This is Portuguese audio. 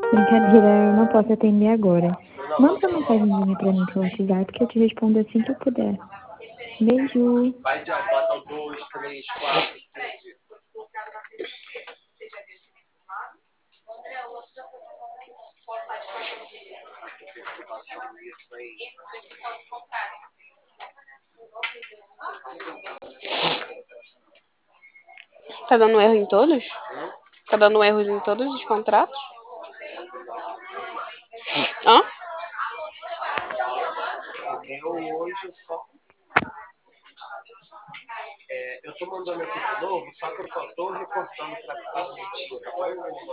Brincadeira, eu não posso atender agora. Manda uma mensagenzinha pra mim pelo WhatsApp que eu te respondo assim que eu puder. Beijo. Vai de bota o 2, 3, 4, 15. Tá dando erro em todos? Tá dando erros em todos os contratos? Hã? Eu hoje só. Eu tô mandando aqui de novo, só que eu só tô reportando pra cá.